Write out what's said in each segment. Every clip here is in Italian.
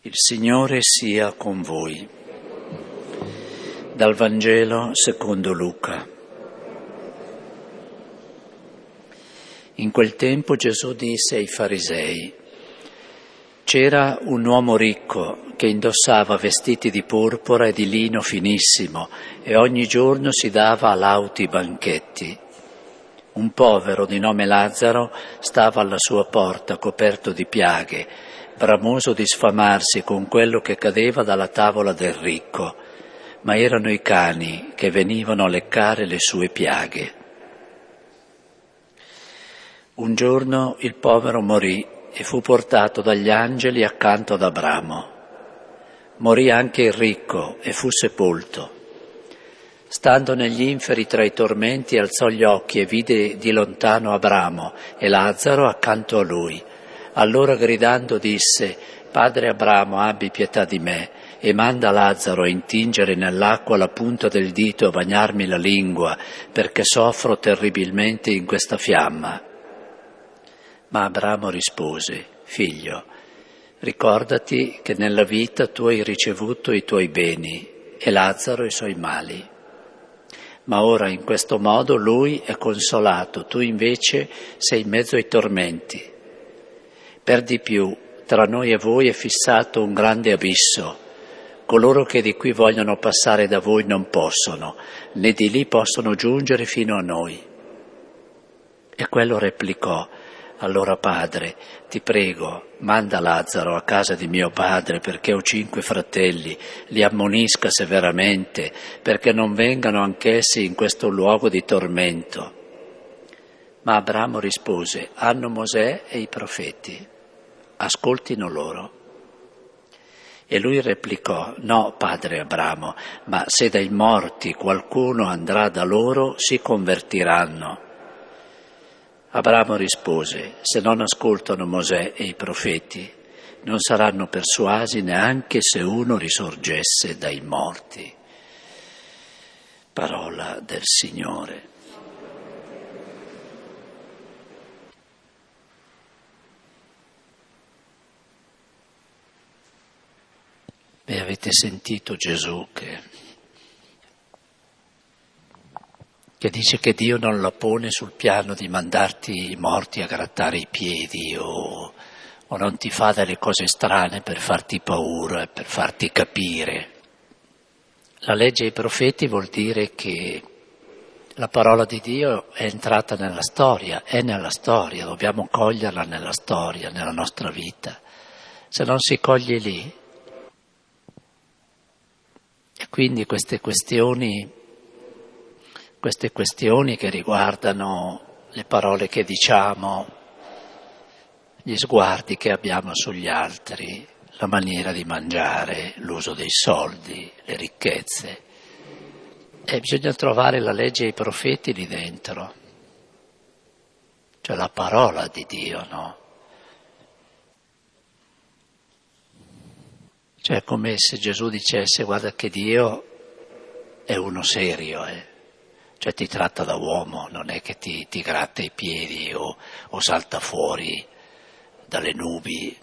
Il Signore sia con voi. Dal Vangelo secondo Luca. In quel tempo Gesù disse ai farisei: c'era un uomo ricco che indossava vestiti di porpora e di lino finissimo e ogni giorno si dava a lauti banchetti. Un povero di nome Lazzaro stava alla sua porta coperto di piaghe, bramoso di sfamarsi con quello che cadeva dalla tavola del ricco, ma erano i cani che venivano a leccare le sue piaghe. Un giorno il povero morì e fu portato dagli angeli accanto ad Abramo. Morì anche il ricco e fu sepolto. Stando negli inferi tra i tormenti alzò gli occhi e vide di lontano Abramo e Lazzaro accanto a lui. Allora gridando disse: Padre Abramo, abbi pietà di me e manda Lazzaro a intingere nell'acqua la punta del dito e a bagnarmi la lingua, perché soffro terribilmente in questa fiamma. Ma Abramo rispose: Figlio, ricordati che nella vita tu hai ricevuto i tuoi beni e Lazzaro i suoi mali. Ma ora in questo modo lui è consolato, tu invece sei in mezzo ai tormenti. Per di più, tra noi e voi è fissato un grande abisso. Coloro che di qui vogliono passare da voi non possono, né di lì possono giungere fino a noi. E quello replicò: allora padre, ti prego, manda Lazzaro a casa di mio padre, perché ho 5 fratelli, li ammonisca severamente, perché non vengano anch'essi in questo luogo di tormento. Ma Abramo rispose: hanno Mosè e i profeti, ascoltino loro. E lui replicò: no, padre Abramo, ma se dai morti qualcuno andrà da loro, si convertiranno. Abramo rispose: se non ascoltano Mosè e i profeti, non saranno persuasi neanche se uno risorgesse dai morti. Parola del Signore. Beh, avete sentito Gesù che dice che Dio non la pone sul piano di mandarti i morti a grattare i piedi o non ti fa delle cose strane per farti paura, per farti capire. La legge ai profeti vuol dire che la parola di Dio è entrata nella storia, è nella storia, dobbiamo coglierla nella storia, nella nostra vita. Se non si coglie lì, e quindi queste questioni che riguardano le parole che diciamo, gli sguardi che abbiamo sugli altri, la maniera di mangiare, l'uso dei soldi, le ricchezze. E bisogna trovare la legge ai profeti lì dentro, cioè la parola di Dio, no? Cioè è come se Gesù dicesse: guarda che Dio è uno serio, Cioè ti tratta da uomo, non è che ti gratta i piedi o salta fuori dalle nubi.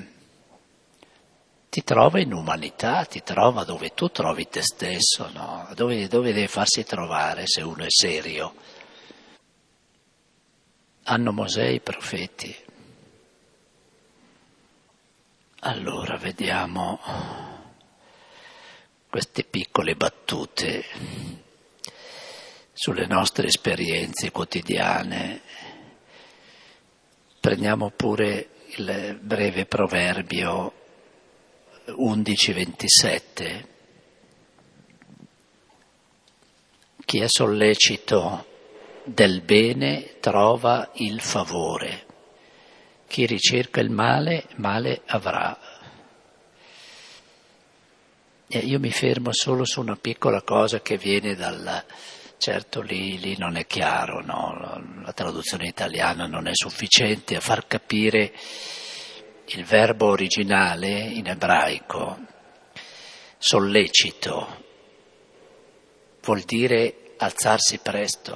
Ti trova in umanità, ti trova dove tu trovi te stesso, no? Dove deve farsi trovare se uno è serio? Hanno Mosè e i profeti. Allora vediamo queste piccole battute sulle nostre esperienze quotidiane. Prendiamo pure il breve proverbio 11:27. Chi è sollecito del bene trova il favore. Chi ricerca il male, male avrà. E io mi fermo solo su una piccola cosa che viene certo lì non è chiaro, no? La traduzione italiana non è sufficiente a far capire il verbo originale in ebraico. Sollecito vuol dire alzarsi presto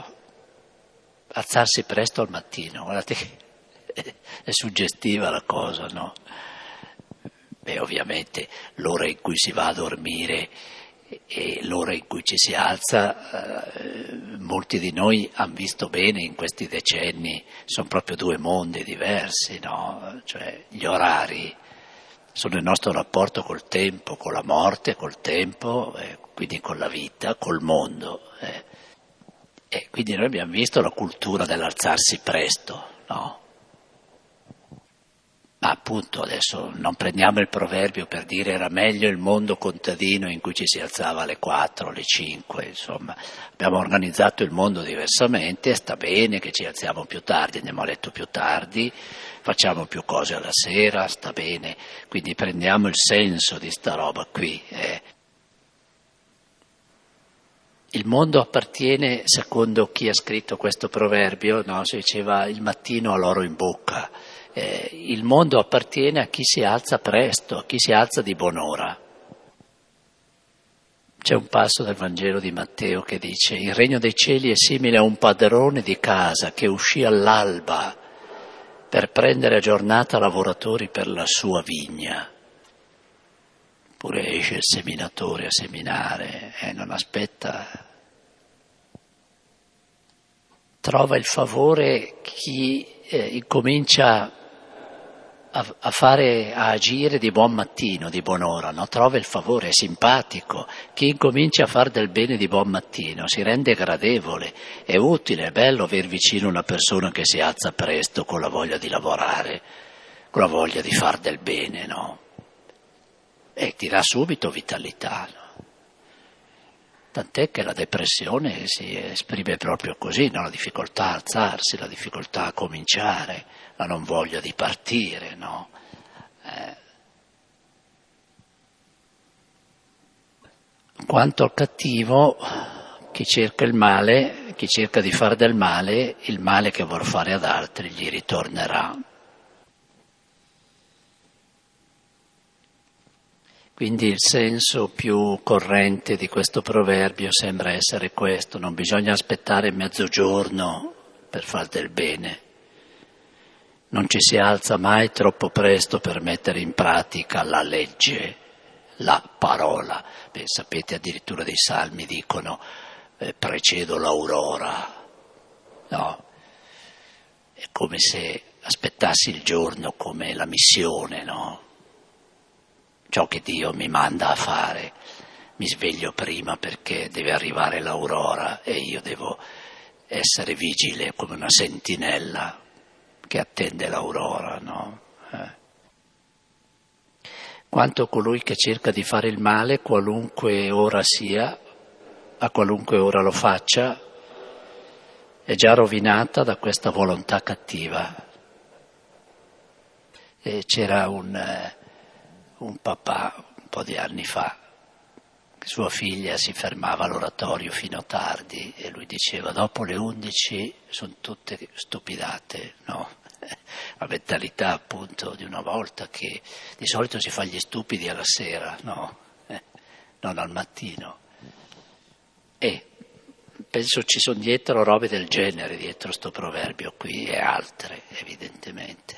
al mattino. Guardate che è suggestiva la cosa, no? Ovviamente l'ora in cui si va a dormire e l'ora in cui ci si alza, molti di noi hanno visto bene in questi decenni, sono proprio due mondi diversi, no? Cioè gli orari sono il nostro rapporto col tempo, con la morte, col tempo, quindi con la vita, col mondo. E quindi noi abbiamo visto la cultura dell'alzarsi presto, no? Ma appunto adesso non prendiamo il proverbio per dire era meglio il mondo contadino in cui ci si alzava alle 4, alle 5, insomma. Abbiamo organizzato il mondo diversamente, sta bene che ci alziamo più tardi, andiamo a letto più tardi, facciamo più cose alla sera, sta bene. Quindi prendiamo il senso di sta roba qui. Il mondo appartiene, secondo chi ha scritto questo proverbio, no? Si diceva il mattino ha l'oro in bocca. Il mondo appartiene a chi si alza presto, a chi si alza di buon'ora. C'è un passo del Vangelo di Matteo che dice: il regno dei cieli è simile a un padrone di casa che uscì all'alba per prendere a giornata lavoratori per la sua vigna. Oppure esce il seminatore a seminare, non aspetta. Trova il favore chi incomincia a agire di buon mattino, di buon'ora, no? Trova il favore, è simpatico. Chi incomincia a fare del bene di buon mattino si rende gradevole, è utile, è bello aver vicino una persona che si alza presto con la voglia di lavorare, con la voglia di far del bene, no? E ti dà subito vitalità, no? Tant'è che la depressione si esprime proprio così, no? La difficoltà a alzarsi, la difficoltà a cominciare, la non voglia di partire, no? Quanto al cattivo, chi cerca il male, chi cerca di fare del male, il male che vuol fare ad altri gli ritornerà. Quindi il senso più corrente di questo proverbio sembra essere questo: non bisogna aspettare mezzogiorno per far del bene, non ci si alza mai troppo presto per mettere in pratica la legge, la parola. Sapete, addirittura dei salmi dicono precedo l'aurora, no? È come se aspettassi il giorno come la missione, no? Ciò che Dio mi manda a fare, mi sveglio prima perché deve arrivare l'aurora e io devo essere vigile come una sentinella che attende l'aurora, no? Quanto colui che cerca di fare il male, qualunque ora sia, a qualunque ora lo faccia, è già rovinata da questa volontà cattiva. E c'era un papà un po' di anni fa, sua figlia si fermava all'oratorio fino a tardi e lui diceva: dopo le 11 sono tutte stupidate, no? La mentalità appunto di una volta, che di solito si fa gli stupidi alla sera, no? Non al mattino. E penso ci sono dietro robe del genere, dietro sto proverbio qui, e altre evidentemente.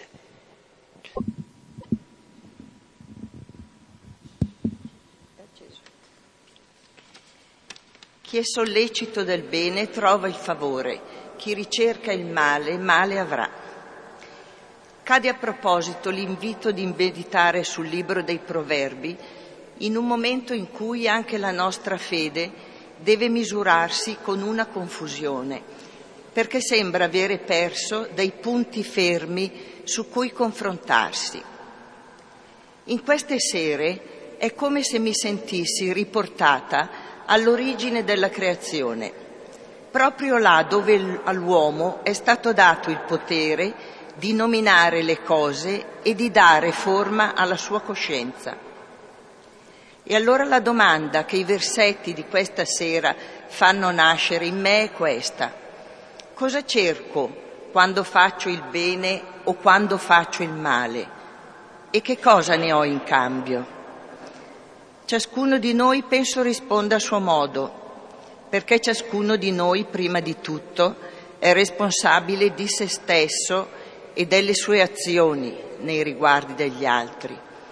Chi è sollecito del bene trova il favore, chi ricerca il male, male avrà. Cade a proposito l'invito di meditare sul libro dei Proverbi in un momento in cui anche la nostra fede deve misurarsi con una confusione, perché sembra avere perso dei punti fermi su cui confrontarsi. In queste sere è come se mi sentissi riportata all'origine della creazione, proprio là dove all'uomo è stato dato il potere di nominare le cose e di dare forma alla sua coscienza. E allora la domanda che i versetti di questa sera fanno nascere in me è questa: cosa cerco quando faccio il bene o quando faccio il male? E che cosa ne ho in cambio? Ciascuno di noi penso risponda a suo modo, perché ciascuno di noi, prima di tutto, è responsabile di se stesso e delle sue azioni nei riguardi degli altri.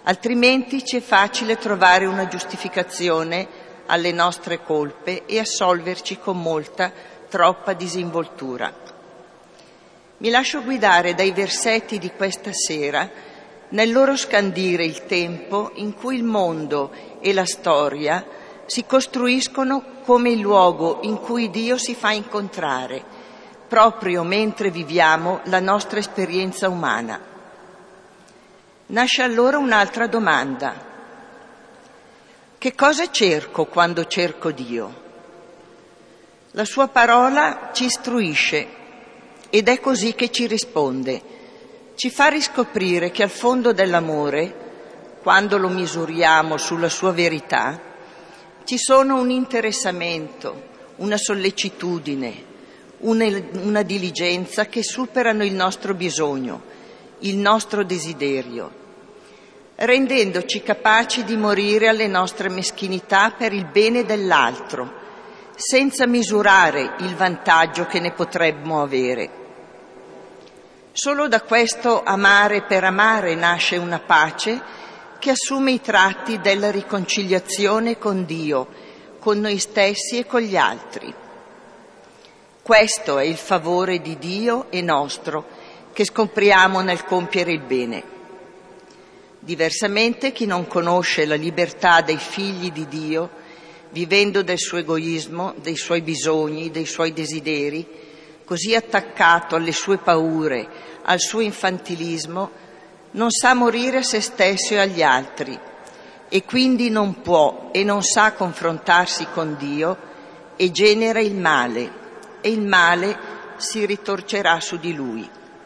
altrimenti ci è facile trovare una giustificazione alle nostre colpe e assolverci con molta, troppa disinvoltura. Mi lascio guidare dai versetti di questa sera nel loro scandire il tempo in cui il mondo e la storia si costruiscono come il luogo in cui Dio si fa incontrare, proprio mentre viviamo la nostra esperienza umana. Nasce allora un'altra domanda. Che cosa cerco quando cerco Dio? La sua parola ci istruisce ed è così che ci risponde. Ci fa riscoprire che al fondo dell'amore, quando lo misuriamo sulla sua verità, ci sono un interessamento, una sollecitudine, una diligenza che superano il nostro bisogno, il nostro desiderio, rendendoci capaci di morire alle nostre meschinità per il bene dell'altro, senza misurare il vantaggio che ne potremmo avere. Solo da questo amare per amare nasce una pace che assume i tratti della riconciliazione con Dio, con noi stessi e con gli altri. Questo è il favore di Dio e nostro che scopriamo nel compiere il bene. Diversamente, chi non conosce la libertà dei figli di Dio, vivendo del suo egoismo, dei suoi bisogni, dei suoi desideri, così attaccato alle sue paure, al suo infantilismo, non sa morire a se stesso e agli altri e quindi non può e non sa confrontarsi con Dio e genera il male e il male si ritorcerà su di lui.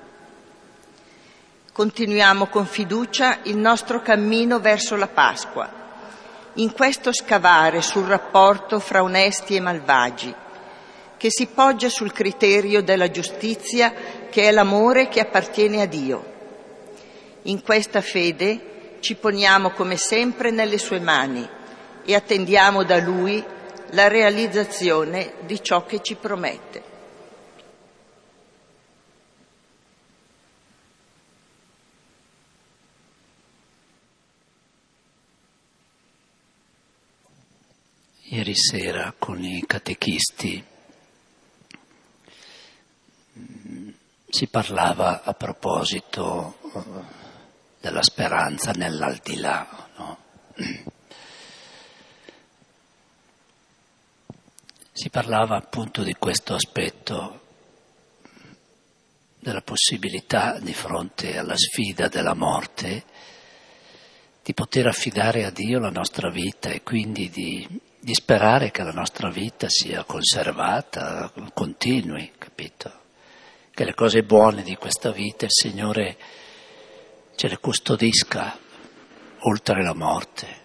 Continuiamo con fiducia il nostro cammino verso la Pasqua, in questo scavare sul rapporto fra onesti e malvagi, che si poggia sul criterio della giustizia, che è l'amore che appartiene a Dio. In questa fede ci poniamo come sempre nelle sue mani e attendiamo da Lui la realizzazione di ciò che ci promette. Ieri sera con i catechisti si parlava a proposito della speranza nell'aldilà, no? Si parlava appunto di questo aspetto, della possibilità di fronte alla sfida della morte di poter affidare a Dio la nostra vita e quindi di sperare che la nostra vita sia conservata, continui, capito? Che le cose buone di questa vita il Signore ce le custodisca oltre la morte.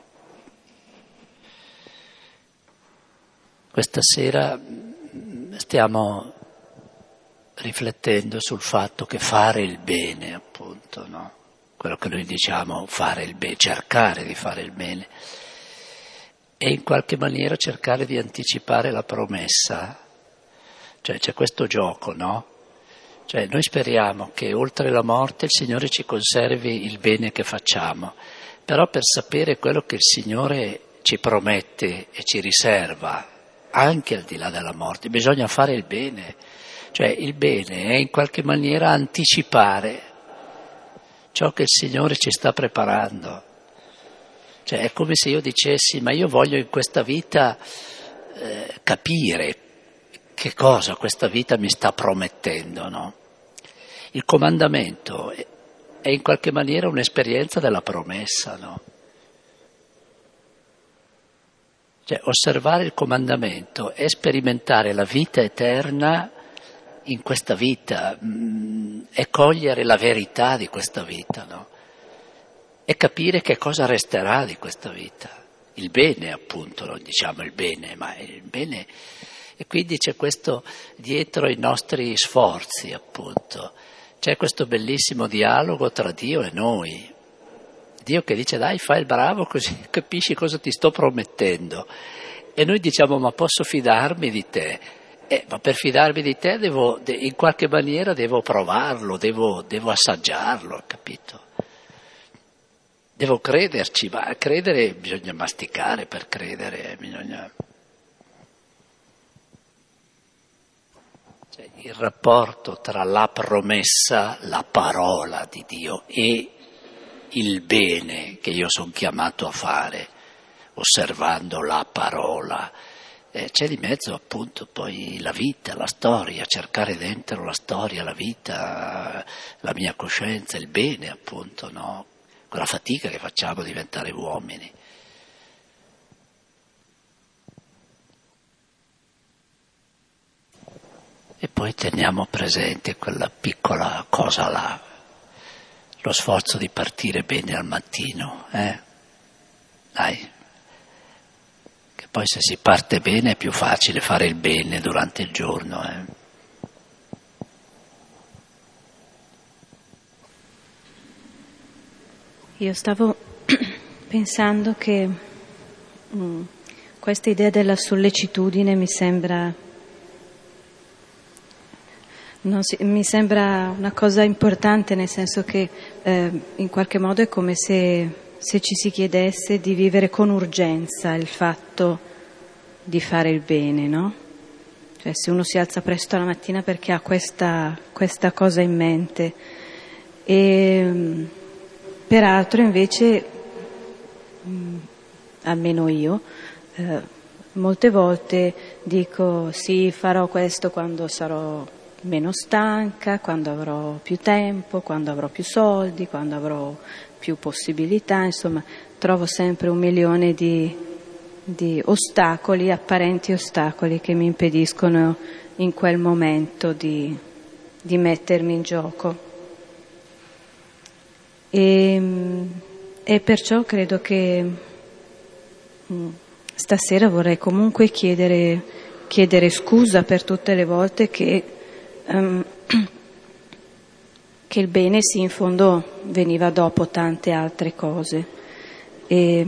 Questa sera stiamo riflettendo sul fatto che fare il bene, appunto, no? Quello che noi diciamo fare il bene, cercare di fare il bene, e in qualche maniera cercare di anticipare la promessa. Cioè c'è questo gioco, no? Cioè noi speriamo che oltre la morte il Signore ci conservi il bene che facciamo, però per sapere quello che il Signore ci promette e ci riserva, anche al di là della morte, bisogna fare il bene. Cioè il bene è in qualche maniera anticipare ciò che il Signore ci sta preparando. Cioè è come se io dicessi, ma io voglio in questa vita capire che cosa questa vita mi sta promettendo, no? Il comandamento è in qualche maniera un'esperienza della promessa, no? Cioè osservare il comandamento è sperimentare la vita eterna in questa vita, è cogliere la verità di questa vita, no? E capire che cosa resterà di questa vita. Il bene, appunto, non diciamo il bene, ma il bene. E quindi c'è questo dietro i nostri sforzi, appunto. C'è questo bellissimo dialogo tra Dio e noi. Dio che dice dai, fai il bravo così capisci cosa ti sto promettendo. E noi diciamo ma posso fidarmi di te? Ma per fidarmi di te in qualche maniera devo provarlo, devo assaggiarlo, capito? Devo crederci, ma credere bisogna masticare per credere, bisogna... Cioè, il rapporto tra la promessa, la parola di Dio e il bene che io sono chiamato a fare, osservando la parola. C'è di mezzo appunto poi la vita, la storia, cercare dentro la storia, la vita, la mia coscienza, il bene appunto, no? Quella fatica che facciamo a diventare uomini. E poi teniamo presente quella piccola cosa là, lo sforzo di partire bene al mattino, Dai. Che poi se si parte bene è più facile fare il bene durante il giorno, Io stavo pensando che questa idea della sollecitudine mi sembra una cosa importante, nel senso che in qualche modo è come se ci si chiedesse di vivere con urgenza il fatto di fare il bene, no? Cioè se uno si alza presto la mattina perché ha questa cosa in mente. E peraltro invece, almeno io, molte volte dico sì, farò questo quando sarò meno stanca, quando avrò più tempo, quando avrò più soldi, quando avrò più possibilità, insomma trovo sempre 1.000.000 di ostacoli, apparenti ostacoli che mi impediscono in quel momento di mettermi in gioco. E perciò credo che stasera vorrei comunque chiedere scusa per tutte le volte che il bene sì, in fondo veniva dopo tante altre cose e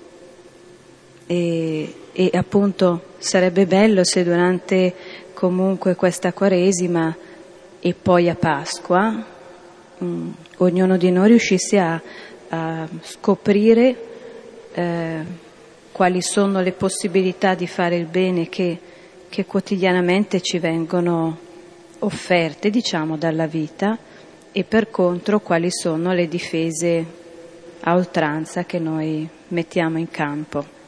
appunto sarebbe bello se durante comunque questa Quaresima e poi a Pasqua ognuno di noi riuscisse a scoprire quali sono le possibilità di fare il bene che quotidianamente ci vengono offerte, diciamo, dalla vita, e per contro quali sono le difese a oltranza che noi mettiamo in campo.